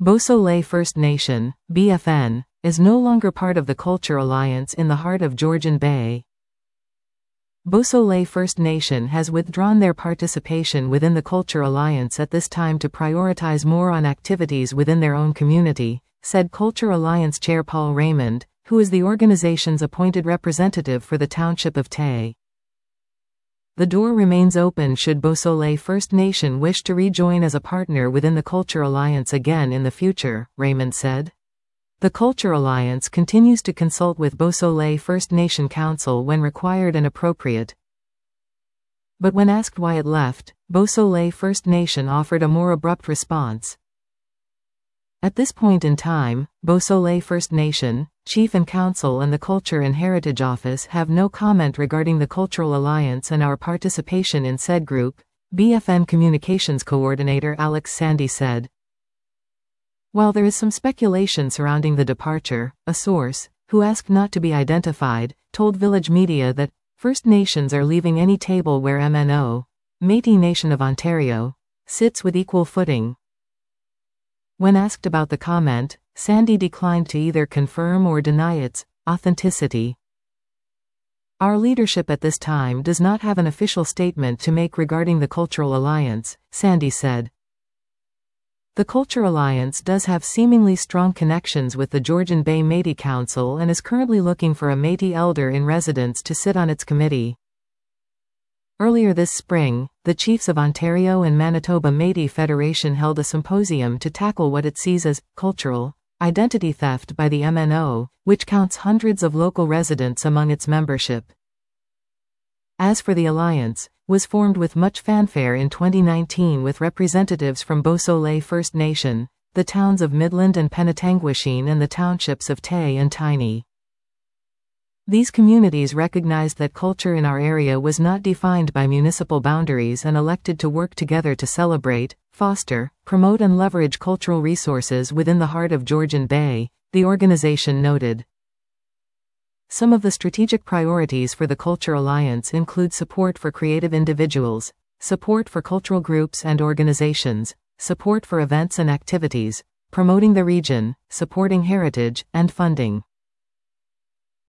Beausoleil First Nation, BFN, is no longer part of the Culture Alliance in the heart of Georgian Bay. Beausoleil First Nation has withdrawn their participation within the Culture Alliance at this time to prioritize more on activities within their own community, said Culture Alliance Chair Paul Raymond, who is the organization's appointed representative for the township of Tay. The door remains open should Beausoleil First Nation wish to rejoin as a partner within the Culture Alliance again in the future, Raymond said. The Culture Alliance continues to consult with Beausoleil First Nation Council when required and appropriate. But when asked why it left, Beausoleil First Nation offered a more abrupt response. At this point in time, Beausoleil First Nation, Chief and Council and the Culture and Heritage Office have no comment regarding the Cultural Alliance and our participation in said group, BFN Communications Coordinator Alex Sandy said. While there is some speculation surrounding the departure, a source, who asked not to be identified, told Village Media that First Nations are leaving any table where MNO, Métis Nation of Ontario, sits with equal footing. When asked about the comment, Sandy declined to either confirm or deny its authenticity. Our leadership at this time does not have an official statement to make regarding the Cultural Alliance, Sandy said. The Culture Alliance does have seemingly strong connections with the Georgian Bay Métis Council and is currently looking for a Métis elder in residence to sit on its committee. Earlier this spring, the Chiefs of Ontario and Manitoba Métis Federation held a symposium to tackle what it sees as cultural identity theft by the MNO, which counts hundreds of local residents among its membership. As for the Alliance, was formed with much fanfare in 2019 with representatives from Beausoleil First Nation, the towns of Midland and Penetanguishene and the townships of Tay and Tiny. These communities recognized that culture in our area was not defined by municipal boundaries and elected to work together to celebrate, foster, promote and leverage cultural resources within the heart of Georgian Bay, the organization noted. Some of the strategic priorities for the Culture Alliance include support for creative individuals, support for cultural groups and organizations, support for events and activities, promoting the region, supporting heritage, and funding.